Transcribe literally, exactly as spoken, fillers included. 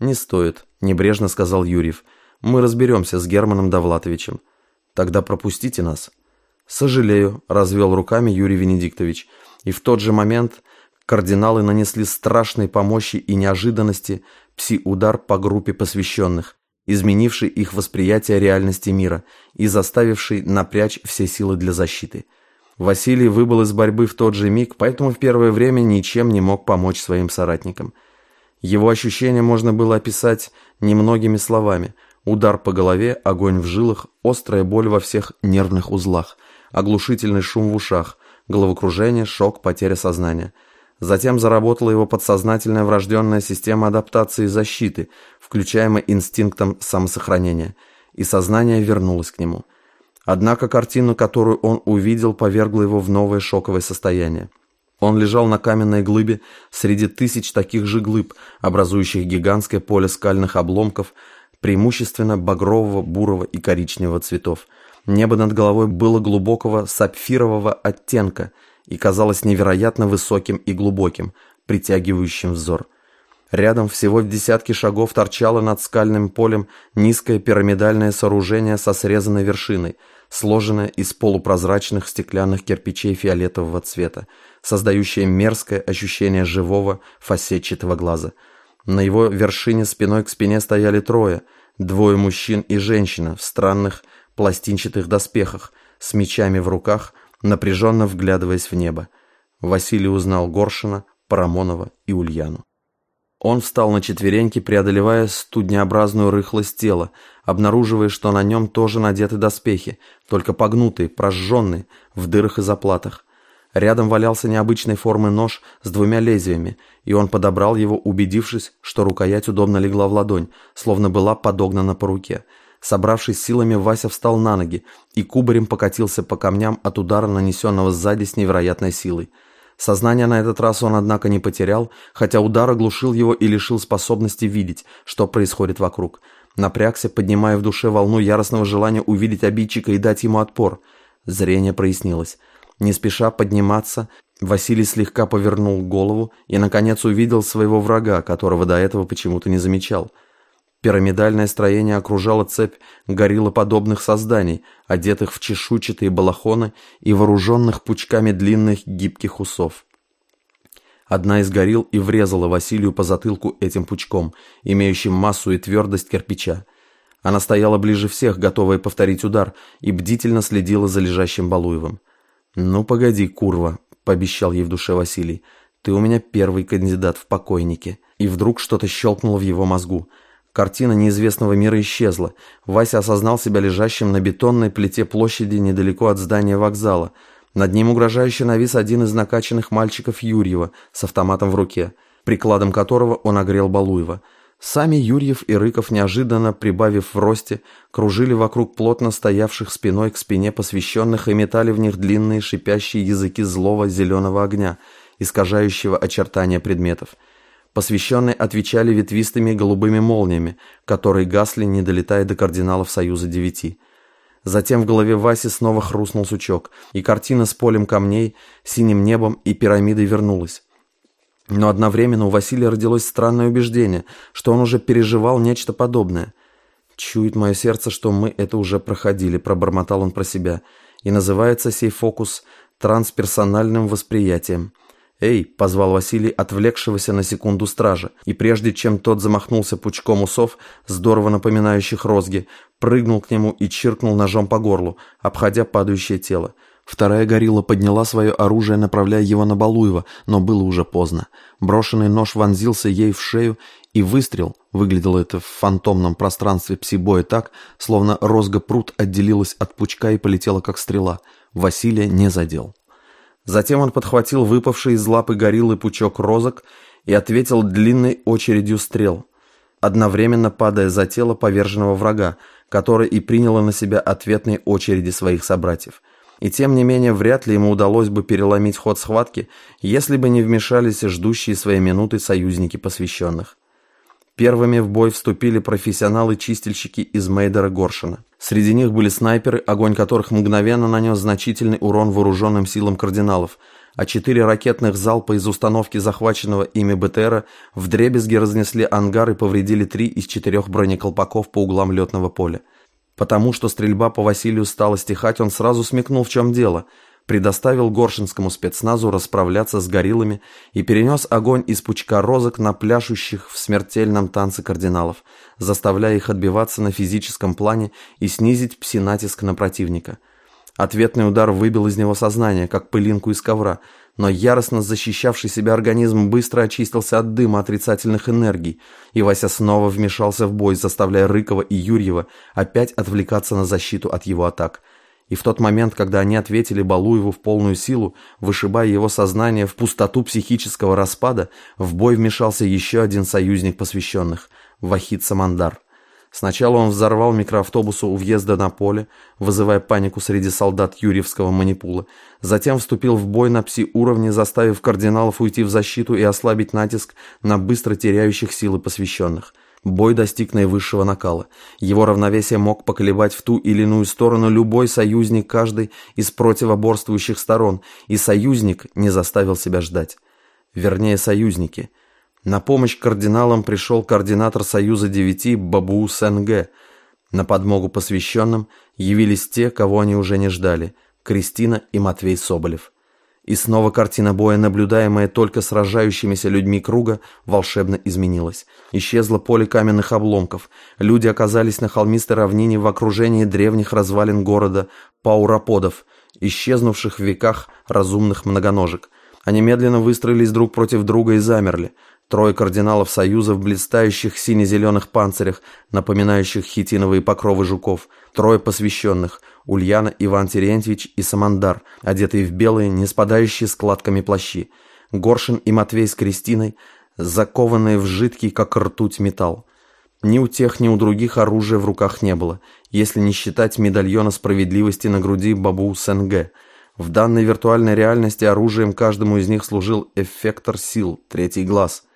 «Не стоит», – небрежно сказал Юрьев. «Мы разберемся с Германом Довлатовичем. Тогда пропустите нас». «Сожалею», – развел руками Юрий Венедиктович. И в тот же момент кардиналы нанесли страшной по мощи и неожиданности пси-удар по группе посвященных, изменивший их восприятие реальности мира и заставивший напрячь все силы для защиты. Василий выбыл из борьбы в тот же миг, поэтому в первое время ничем не мог помочь своим соратникам. Его ощущения можно было описать немногими словами: удар по голове, огонь в жилах, острая боль во всех нервных узлах, оглушительный шум в ушах, головокружение, шок, потеря сознания. Затем заработала его подсознательная врожденная система адаптации и защиты, включаемая инстинктом самосохранения, и сознание вернулось к нему. Однако картину, которую он увидел, повергла его в новое шоковое состояние. Он лежал на каменной глыбе среди тысяч таких же глыб, образующих гигантское поле скальных обломков, преимущественно багрового, бурого и коричневого цветов. Небо над головой было глубокого сапфирового оттенка и казалось невероятно высоким и глубоким, притягивающим взор. Рядом всего в десятке шагов торчало над скальным полем низкое пирамидальное сооружение со срезанной вершиной, сложенное из полупрозрачных стеклянных кирпичей фиолетового цвета, создающее мерзкое ощущение живого фасетчатого глаза. На его вершине спиной к спине стояли трое, двое мужчин и женщина в странных пластинчатых доспехах, с мечами в руках, напряженно вглядываясь в небо. Василий узнал Горшина, Парамонова и Ульяну. Он встал на четвереньки, преодолевая студнеобразную рыхлость тела, обнаруживая, что на нем тоже надеты доспехи, только погнутые, прожженные, в дырах и заплатах. Рядом валялся необычной формы нож с двумя лезвиями, и он подобрал его, убедившись, что рукоять удобно легла в ладонь, словно была подогнана по руке. Собравшись силами, Вася встал на ноги и кубарем покатился по камням от удара, нанесенного сзади с невероятной силой. Сознание на этот раз он, однако, не потерял, хотя удар оглушил его и лишил способности видеть, что происходит вокруг. Напрягся, поднимая в душе волну яростного желания увидеть обидчика и дать ему отпор. Зрение прояснилось. Не спеша подниматься, Василий слегка повернул голову и, наконец, увидел своего врага, которого до этого почему-то не замечал. Пирамидальное строение окружало цепь гориллоподобных созданий, одетых в чешуйчатые балахоны и вооруженных пучками длинных гибких усов. Одна из горилл и врезала Василию по затылку этим пучком, имеющим массу и твердость кирпича. Она стояла ближе всех, готовая повторить удар, и бдительно следила за лежащим Балуевым. «Ну, погоди, курва», — пообещал ей в душе Василий, — «ты у меня первый кандидат в покойники». И вдруг что-то щелкнуло в его мозгу. Картина неизвестного мира исчезла. Вася осознал себя лежащим на бетонной плите площади недалеко от здания вокзала. Над ним угрожающе навис один из накачанных мальчиков Юрьева с автоматом в руке, прикладом которого он огрел Балуева. Сами Юрьев и Рыков, неожиданно прибавив в росте, кружили вокруг плотно стоявших спиной к спине посвященных и метали в них длинные шипящие языки злого зеленого огня, искажающего очертания предметов. Посвященные отвечали ветвистыми голубыми молниями, которые гасли, не долетая до кардиналов Союза Девяти. Затем в голове Васи снова хрустнул сучок, и картина с полем камней, синим небом и пирамидой вернулась. Но одновременно у Василия родилось странное убеждение, что он уже переживал нечто подобное. «Чует мое сердце, что мы это уже проходили», — пробормотал он про себя, — «и называется сей фокус трансперсональным восприятием». «Эй!» — позвал Василий отвлекшегося на секунду стража, и прежде чем тот замахнулся пучком усов, здорово напоминающих розги, прыгнул к нему и чиркнул ножом по горлу, обходя падающее тело. Вторая горилла подняла свое оружие, направляя его на Балуева, но было уже поздно. Брошенный нож вонзился ей в шею, и выстрел, выглядело это в фантомном пространстве пси-боя так, словно розга-прут отделилась от пучка и полетела как стрела. Василия не задел. Затем он подхватил выпавший из лапы гориллы пучок розок и ответил длинной очередью стрел, одновременно падая за тело поверженного врага, который и принял на себя ответные очереди своих собратьев. И тем не менее, вряд ли ему удалось бы переломить ход схватки, если бы не вмешались ждущие своей минуты союзники посвященных. Первыми в бой вступили профессионалы-чистильщики из Мейдера Горшена. Среди них были снайперы, огонь которых мгновенно нанес значительный урон вооруженным силам кардиналов, а четыре ракетных залпа из установки захваченного ими БТРа вдребезги разнесли ангар и повредили три из четырех бронеколпаков по углам летного поля. Потому что стрельба по Василию стала стихать, он сразу смекнул, в чем дело, предоставил горшинскому спецназу расправляться с гориллами и перенес огонь из пучка розок на пляшущих в смертельном танце кардиналов, заставляя их отбиваться на физическом плане и снизить пси-натиск на противника. Ответный удар выбил из него сознание, как пылинку из ковра, но яростно защищавший себя организм быстро очистился от дыма отрицательных энергий, и Вася снова вмешался в бой, заставляя Рыкова и Юрьева опять отвлекаться на защиту от его атак. И в тот момент, когда они ответили Балуеву в полную силу, вышибая его сознание в пустоту психического распада, в бой вмешался еще один союзник посвященных – Вахид Самандар. Сначала он взорвал микроавтобус у въезда на поле, вызывая панику среди солдат Юрьевского манипула, затем вступил в бой на пси-уровне, заставив кардиналов уйти в защиту и ослабить натиск на быстро теряющих силы посвященных. Бой достиг наивысшего накала. Его равновесие мог поколебать в ту или иную сторону любой союзник каждой из противоборствующих сторон, и союзник не заставил себя ждать. Вернее, союзники. На помощь кардиналам пришел координатор Союза девяти Бабу Сенге. На подмогу посвященным явились те, кого они уже не ждали – Кристина и Матвей Соболев. И снова картина боя, наблюдаемая только сражающимися людьми круга, волшебно изменилась. Исчезло поле каменных обломков. Люди оказались на холмистой равнине в окружении древних развалин города Пауроподов, исчезнувших в веках разумных многоножек. Они медленно выстроились друг против друга и замерли. Трое кардиналов Союза в блистающих сине-зеленых панцирях, напоминающих хитиновые покровы жуков. Трое посвященных – Ульяна, Иван Терентьевич и Самандар, одетые в белые, не спадающие складками плащи. Горшин и Матвей с Кристиной, закованные в жидкий, как ртуть, металл. Ни у тех, ни у других оружия в руках не было, если не считать медальона справедливости на груди Бабу Сенге. В данной виртуальной реальности оружием каждому из них служил эффектор сил, третий глаз.